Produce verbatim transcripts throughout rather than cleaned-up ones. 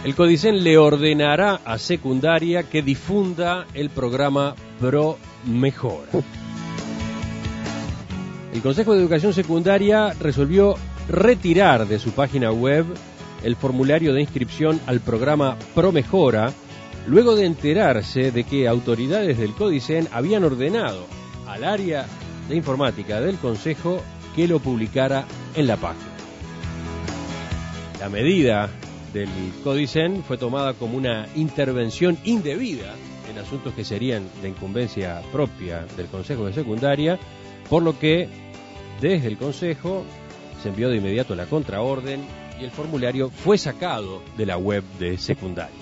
El Codicen le ordenará a secundaria que difunda el programa Pro Mejora. El Consejo de Educación Secundaria resolvió retirar de su página web el formulario de inscripción al programa Pro Mejora, luego de enterarse de que autoridades del Codicen habían ordenado al área de informática del Consejo que lo publicara en la página. La medida del Codicen fue tomada como una intervención indebida en asuntos que serían de incumbencia propia del Consejo de Secundaria, por lo que desde el Consejo se envió de inmediato la contraorden y el formulario fue sacado de la web de secundaria.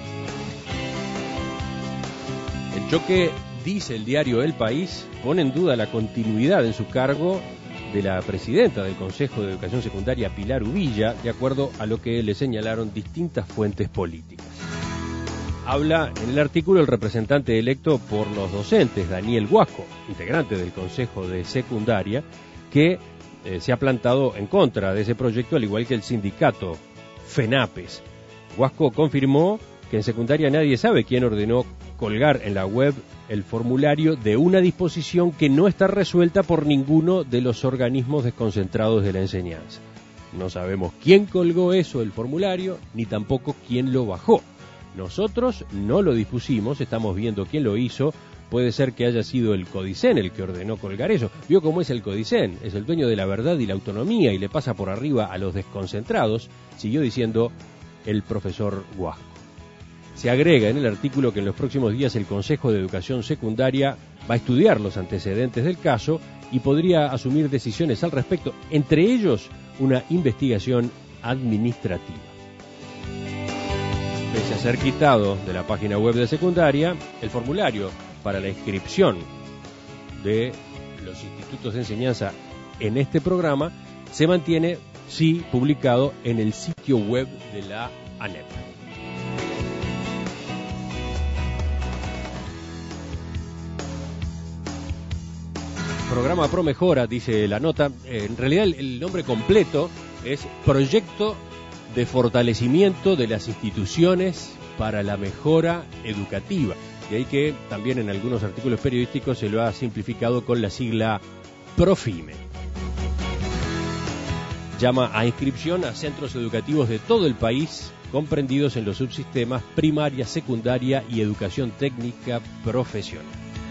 El choque, dice el diario El País, pone en duda la continuidad en su cargo de la presidenta del Consejo de Educación Secundaria, Pilar Uvilla, de acuerdo a lo que le señalaron distintas fuentes políticas. Habla en el artículo el representante electo por los docentes, Daniel Guasco, integrante del Consejo de Secundaria, que eh, se ha plantado en contra de ese proyecto, al igual que el sindicato FENAPES. Guasco confirmó que en secundaria nadie sabe quién ordenó colgar en la web el formulario de una disposición que no está resuelta por ninguno de los organismos desconcentrados de la enseñanza. No sabemos quién colgó eso, el formulario, ni tampoco quién lo bajó. Nosotros no lo dispusimos, estamos viendo quién lo hizo. Puede ser que haya sido el Codicen el que ordenó colgar eso. Vio cómo es el Codicen, es el dueño de la verdad y la autonomía y le pasa por arriba a los desconcentrados, siguió diciendo el profesor Guasco. Se agrega en el artículo que en los próximos días el Consejo de Educación Secundaria va a estudiar los antecedentes del caso y podría asumir decisiones al respecto, entre ellos una investigación administrativa. Pese a ser quitado de la página web de secundaria, el formulario para la inscripción de los institutos de enseñanza en este programa se mantiene, sí, publicado en el sitio web de la ANEP. Programa Pro Mejora, dice la nota. En realidad el nombre completo es Proyecto de Fortalecimiento de las Instituciones para la Mejora Educativa. De ahí que también en algunos artículos periodísticos se lo ha simplificado con la sigla PROFIME. Llama a inscripción a centros educativos de todo el país, comprendidos en los subsistemas primaria, secundaria y educación técnica profesional.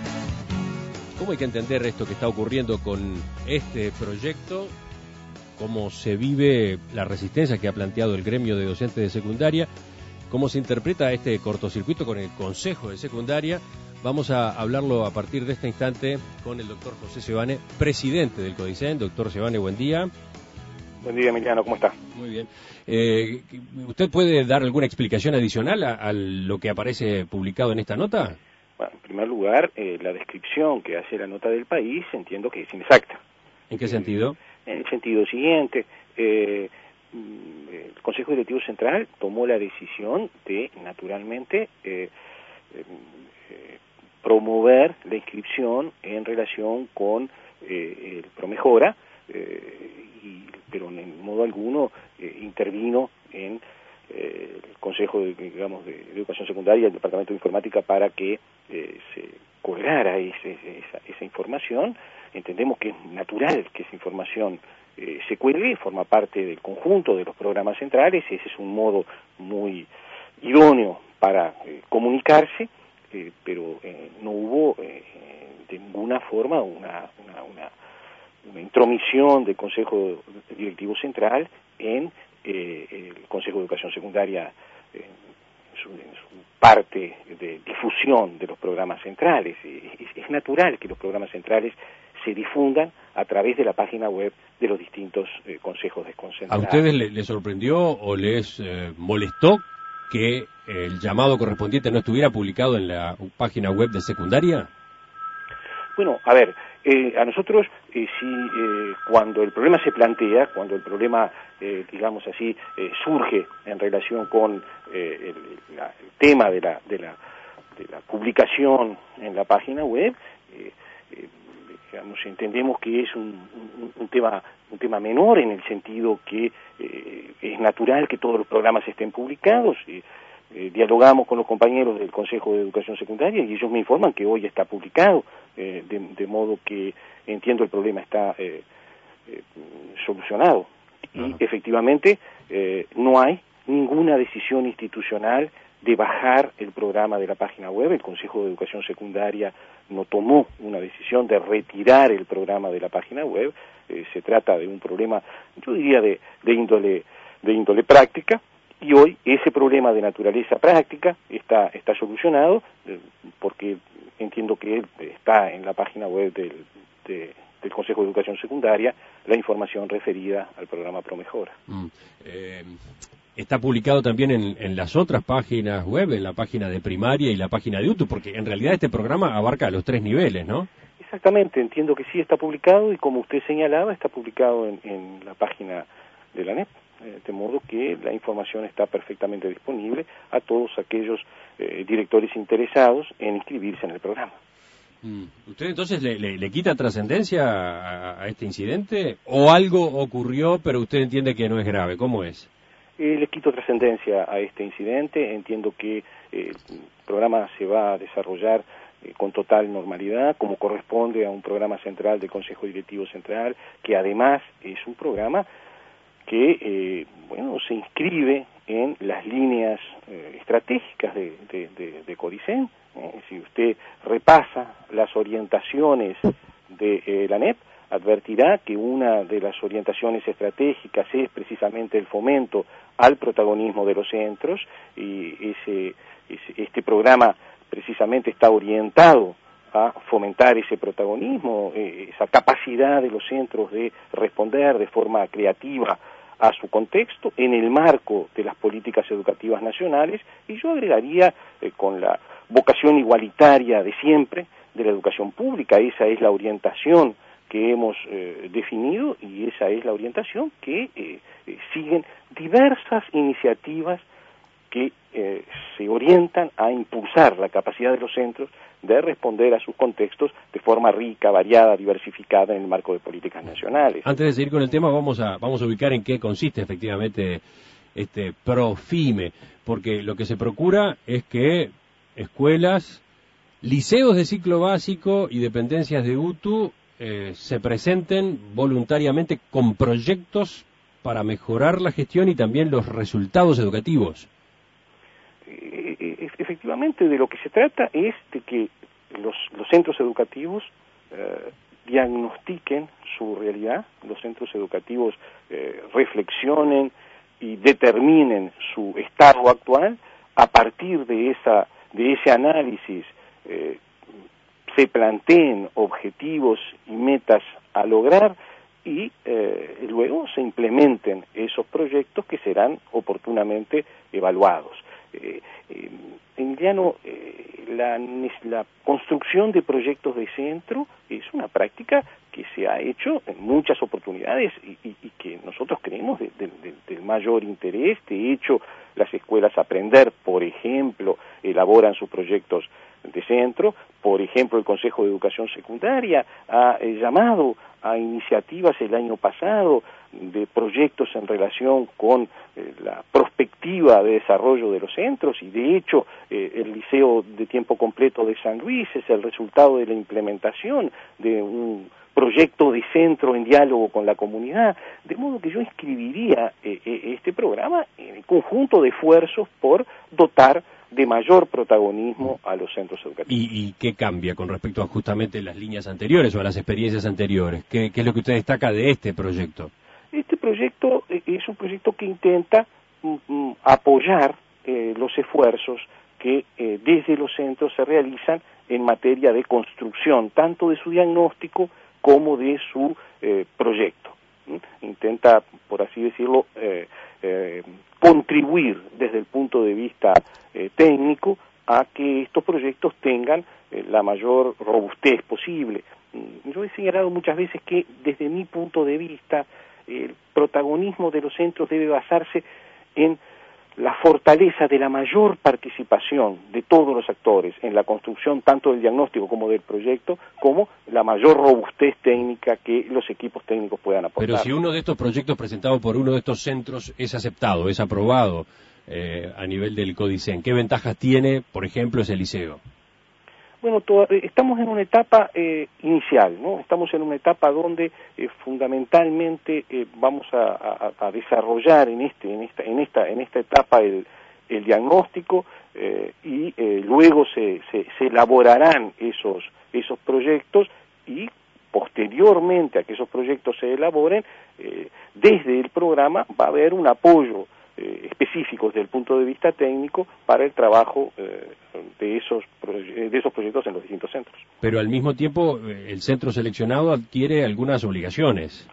¿Cómo hay que entender esto que está ocurriendo con este proyecto? ¿Cómo se vive la resistencia que ha planteado el gremio de docentes de secundaria? ¿Cómo se interpreta este cortocircuito con el Consejo de Secundaria? Vamos a hablarlo a partir de este instante con el doctor José Sebane, presidente del Codicen. Doctor Sebane, buen día. Buen día, Emiliano, ¿cómo está? Muy bien. Eh, ¿Usted puede dar alguna explicación adicional a, a lo que aparece publicado en esta nota? Bueno, en primer lugar, eh, la descripción que hace la nota del País entiendo que es inexacta. ¿En qué sentido? En el sentido siguiente, eh, el Consejo Directivo Central tomó la decisión de, naturalmente, eh, eh, promover la inscripción en relación con eh, el Promejora, eh, y, pero en modo alguno eh, intervino en eh, el Consejo de, digamos, de Educación Secundaria, el Departamento de Informática, para que eh, se colgara ese, esa, esa información. Entendemos que es natural que esa información eh, se cuelgue, forma parte del conjunto de los programas centrales. Ese es un modo muy idóneo para eh, comunicarse, eh, pero eh, no hubo eh, de ninguna forma una, una, una, una intromisión del Consejo Directivo Central en eh, el Consejo de Educación Secundaria, eh, en, su, en su parte de difusión de los programas centrales. Es, es natural que los programas centrales se difundan a través de la página web de los distintos eh, consejos desconcentrados. ¿A ustedes les le sorprendió o les eh, molestó que el llamado correspondiente no estuviera publicado en la página web de secundaria? Bueno, a ver, eh, a nosotros eh, sí, eh, cuando el problema se plantea, cuando el problema, eh, digamos así, eh, surge en relación con eh, el, la, el tema de la, de, la, de la publicación en la página web, eh, eh, digamos, entendemos que es un, un, un tema un tema menor en el sentido que eh, es natural que todos los programas estén publicados. Eh, eh, dialogamos con los compañeros del Consejo de Educación Secundaria y ellos me informan que hoy está publicado, eh, de, de modo que entiendo el problema está eh, eh, solucionado. Uh-huh. Y efectivamente eh, no hay ninguna decisión institucional de bajar el programa de la página web. El Consejo de Educación Secundaria no tomó una decisión de retirar el programa de la página web. Eh, se trata de un problema, yo diría, de, de índole de índole práctica, y hoy ese problema de naturaleza práctica está está solucionado, eh, porque entiendo que está en la página web del, de, del Consejo de Educación Secundaria la información referida al programa ProMejora. Mm. Eh... Está publicado también en, en las otras páginas web, en la página de primaria y la página de YouTube, porque en realidad este programa abarca los tres niveles, ¿no? Exactamente, entiendo que sí está publicado y como usted señalaba, está publicado en, en la página de la A N E P, eh, de modo que la información está perfectamente disponible a todos aquellos eh, directores interesados en inscribirse en el programa. Mm. ¿Usted entonces le, le, le quita trascendencia a, a este incidente o algo ocurrió pero usted entiende que no es grave? ¿Cómo es? Eh, le quito trascendencia a este incidente, entiendo que eh, el programa se va a desarrollar eh, con total normalidad, como corresponde a un programa central del Consejo Directivo Central, que además es un programa que, eh, bueno, se inscribe en las líneas eh, estratégicas de, de, de, de Codicen. Eh, si usted repasa las orientaciones de eh, la A N E P, advertirá que una de las orientaciones estratégicas es precisamente el fomento al protagonismo de los centros, y ese, ese, este programa precisamente está orientado a fomentar ese protagonismo, eh, esa capacidad de los centros de responder de forma creativa a su contexto en el marco de las políticas educativas nacionales, y yo agregaría eh, con la vocación igualitaria de siempre de la educación pública. Esa es la orientación que hemos eh, definido y esa es la orientación que eh, eh, siguen diversas iniciativas que eh, se orientan a impulsar la capacidad de los centros de responder a sus contextos de forma rica, variada, diversificada en el marco de políticas nacionales. Antes de seguir con el tema, vamos a vamos a ubicar en qué consiste efectivamente este ProFime, porque lo que se procura es que escuelas, liceos de ciclo básico y dependencias de U T U eh, se presenten voluntariamente con proyectos para mejorar la gestión y también los resultados educativos. Efectivamente, de lo que se trata es de que los, los centros educativos eh, diagnostiquen su realidad, los centros educativos eh, reflexionen y determinen su estado actual. A partir de esa de ese análisis eh, se planteen objetivos y metas a lograr y eh, luego se implementen esos proyectos que serán oportunamente evaluados. Eh, eh, Emiliano, eh, la, la construcción de proyectos de centro es una práctica que se ha hecho en muchas oportunidades y, y, y que nosotros creemos de, de, de, del mayor interés. De hecho, las escuelas Aprender, por ejemplo, elaboran sus proyectos de centro. Por ejemplo, el Consejo de Educación Secundaria ha eh, llamado a iniciativas el año pasado de proyectos en relación con eh, la perspectiva de desarrollo de los centros, y de hecho eh, el Liceo de Tiempo Completo de San Luis es el resultado de la implementación de un proyecto de centro en diálogo con la comunidad, de modo que yo inscribiría eh, eh, este programa en el conjunto de esfuerzos por dotar de mayor protagonismo a los centros educativos. ¿Y, y qué cambia con respecto a justamente las líneas anteriores o a las experiencias anteriores? ¿Qué, qué es lo que usted destaca de este proyecto? Este proyecto eh, es un proyecto que intenta mm, mm, apoyar eh, los esfuerzos que eh, desde los centros se realizan en materia de construcción, tanto de su diagnóstico como de su eh, proyecto. ¿Mm? Intenta, por así decirlo, eh, eh, contribuir desde el punto de vista eh, técnico a que estos proyectos tengan eh, la mayor robustez posible. Mm, yo he señalado muchas veces que desde mi punto de vista el protagonismo de los centros debe basarse en la fortaleza de la mayor participación de todos los actores en la construcción tanto del diagnóstico como del proyecto, como la mayor robustez técnica que los equipos técnicos puedan aportar. Pero si uno de estos proyectos presentados por uno de estos centros es aceptado, es aprobado eh, a nivel del CODICEN, ¿qué ventajas tiene, por ejemplo, ese liceo? Bueno, toda, estamos en una etapa eh, inicial, ¿no? Estamos en una etapa donde eh, fundamentalmente eh, vamos a, a, a desarrollar en este, en esta, en esta, en esta etapa el, el diagnóstico eh, y eh, luego se, se, se elaborarán esos, esos proyectos y posteriormente a que esos proyectos se elaboren, eh, desde el programa va a haber un apoyo Eh, específicos desde el punto de vista técnico para el trabajo eh, de esos de esos proyectos en los distintos centros. Pero al mismo tiempo el centro seleccionado adquiere algunas obligaciones.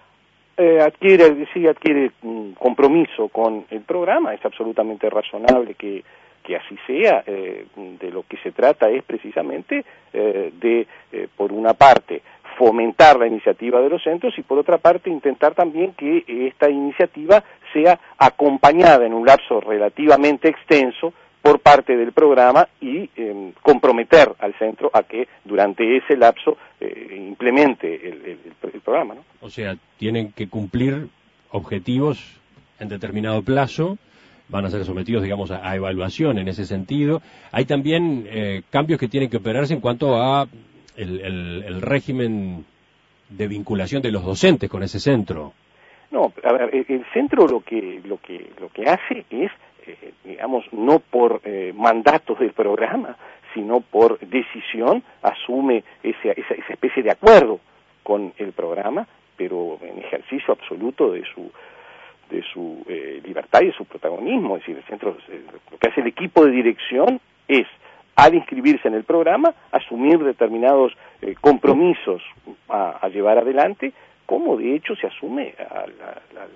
Eh, adquiere, sí, adquiere un compromiso con el programa, es absolutamente razonable que, que así sea. Eh, de lo que se trata es precisamente eh, de, eh, por una parte, fomentar la iniciativa de los centros y por otra parte intentar también que esta iniciativa sea acompañada en un lapso relativamente extenso por parte del programa y eh, comprometer al centro a que durante ese lapso eh, implemente el, el, el programa, ¿no? O sea, tienen que cumplir objetivos en determinado plazo, van a ser sometidos, digamos, a, a evaluación en ese sentido. Hay también eh, cambios que tienen que operarse en cuanto a el, el, el régimen de vinculación de los docentes con ese centro. No, a ver, el, el centro lo que lo que lo que hace es, eh, digamos, no por eh, mandatos del programa, sino por decisión, asume ese, esa, esa especie de acuerdo con el programa, pero en ejercicio absoluto de su de su eh, libertad y de su protagonismo. Es decir, el centro, eh, lo que hace el equipo de dirección es, al inscribirse en el programa, asumir determinados eh, compromisos a, a llevar adelante, como de hecho se asume al, al,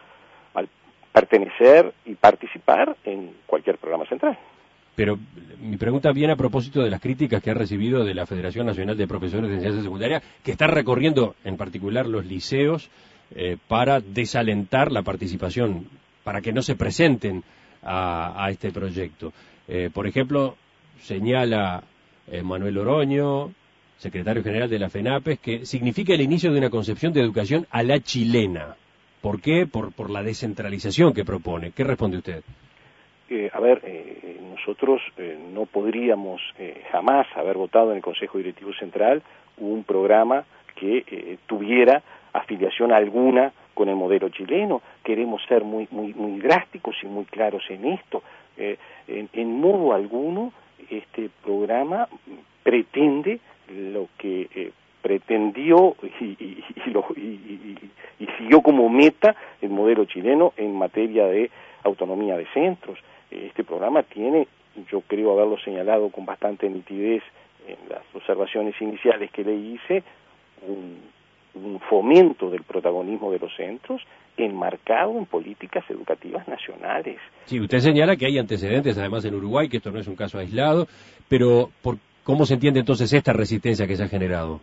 al pertenecer y participar en cualquier programa central. Pero mi pregunta viene a propósito de las críticas que ha recibido de la Federación Nacional de Profesores de Enseñanza Secundaria, que está recorriendo en particular los liceos eh, para desalentar la participación, para que no se presenten a, a este proyecto. Eh, por ejemplo, señala eh, Manuel Oroño, secretario general de la FENAPES, que significa el inicio de una concepción de educación a la chilena. ¿Por qué? Por, por la descentralización que propone. ¿Qué responde usted? Eh, a ver, eh, nosotros eh, no podríamos eh, jamás haber votado en el Consejo Directivo Central un programa que eh, tuviera afiliación alguna con el modelo chileno. Queremos ser muy muy muy drásticos y muy claros en esto. Eh, en, en modo alguno este programa pretende lo que eh, pretendió y, y, y, lo, y, y, y siguió como meta el modelo chileno en materia de autonomía de centros. Este programa tiene, yo creo haberlo señalado con bastante nitidez en las observaciones iniciales que le hice, un, un fomento del protagonismo de los centros enmarcado en políticas educativas nacionales. Sí, usted señala que hay antecedentes además en Uruguay, que esto no es un caso aislado, pero ¿por ¿cómo se entiende entonces esta resistencia que se ha generado?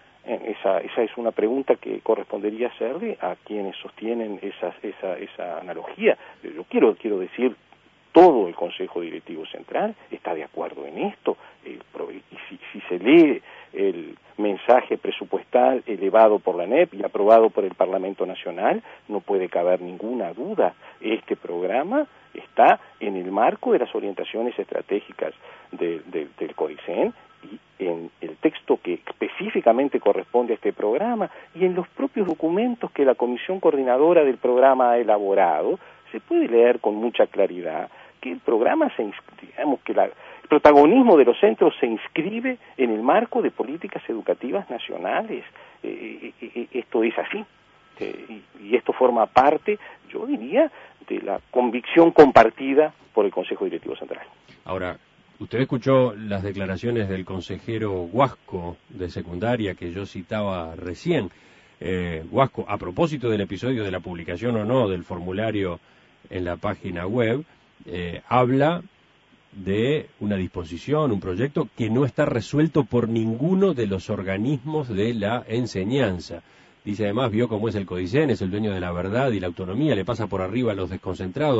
Esa, esa es una pregunta que correspondería hacerle a quienes sostienen esas, esa, esa analogía. Yo quiero, quiero decir, todo el Consejo Directivo Central está de acuerdo en esto. El, y si, si se lee el mensaje presupuestal elevado por la A N E P y aprobado por el Parlamento Nacional, no puede caber ninguna duda. Este programa está en el marco de las orientaciones estratégicas de, de, del CODICEN y en el texto que específicamente corresponde a este programa y en los propios documentos que la Comisión Coordinadora del programa ha elaborado, se puede leer con mucha claridad que el programa se inscribe, digamos que la, el protagonismo de los centros se inscribe en el marco de políticas educativas nacionales. Eh, eh, esto es así. Eh, y, y esto forma parte, yo diría, de la convicción compartida por el Consejo Directivo Central. Ahora, usted escuchó las declaraciones del consejero Huasco de secundaria que yo citaba recién. Eh, Huasco, a propósito del episodio de la publicación o no del formulario en la página web, eh, habla de una disposición, un proyecto que no está resuelto por ninguno de los organismos de la enseñanza. Dice además, vio cómo es el CODICEN, es el dueño de la verdad y la autonomía, le pasa por arriba a los desconcentrados.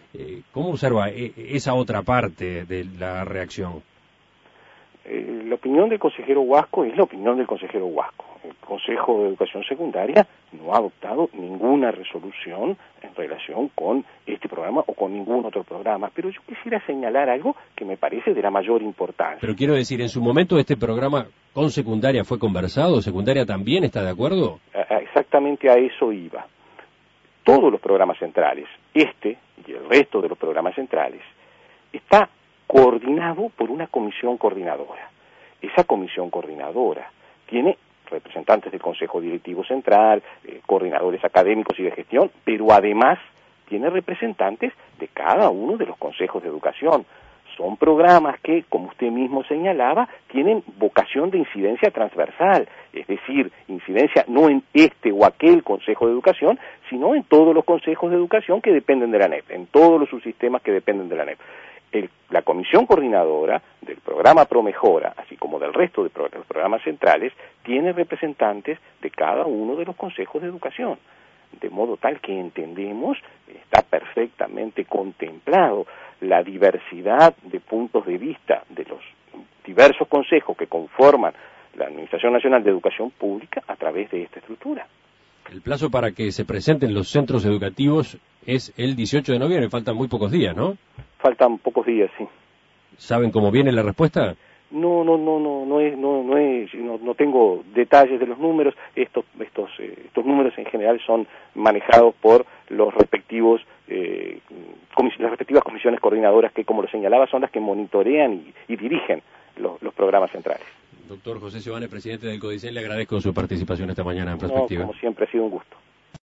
Eh, ¿Cómo observa eh, esa otra parte de la reacción? Eh, la opinión del consejero Huasco es la opinión del consejero Huasco. El Consejo de Educación Secundaria no ha adoptado ninguna resolución en relación con este programa o con ningún otro programa, pero yo quisiera señalar algo que me parece de la mayor importancia. Pero quiero decir, en su momento este programa con secundaria fue conversado, ¿secundaria también está de acuerdo? A, a exactamente a eso iba. Todos los programas centrales, este y el resto de los programas centrales, está coordinado por una comisión coordinadora. Esa comisión coordinadora tiene representantes del Consejo Directivo Central, eh, coordinadores académicos y de gestión, pero además tiene representantes de cada uno de los consejos de educación. Son programas que, como usted mismo señalaba, tienen vocación de incidencia transversal, es decir, incidencia no en este o aquel consejo de educación, sino en todos los consejos de educación que dependen de la ANEP, en todos los subsistemas que dependen de la ANEP. El, la comisión coordinadora del programa ProMejora, así como del resto de, pro, de los programas centrales, tiene representantes de cada uno de los consejos de educación, de modo tal que entendemos, está perfectamente contemplado la diversidad de puntos de vista de los diversos consejos que conforman la Administración Nacional de Educación Pública a través de esta estructura. El plazo para que se presenten los centros educativos es el dieciocho de noviembre, faltan muy pocos días, ¿no? Faltan pocos días, sí. ¿Saben cómo viene la respuesta? No, no, no, no, no es, no, no es, no, no tengo detalles de los números. Estos, estos, eh, estos números en general son manejados por los respectivos, eh, comis las respectivas comisiones coordinadoras que, como lo señalaba, son las que monitorean y, y dirigen los, los programas centrales. Doctor José Seoane, presidente del CODICEN, le agradezco su participación esta mañana en Perspectiva. No, como siempre, ha sido un gusto.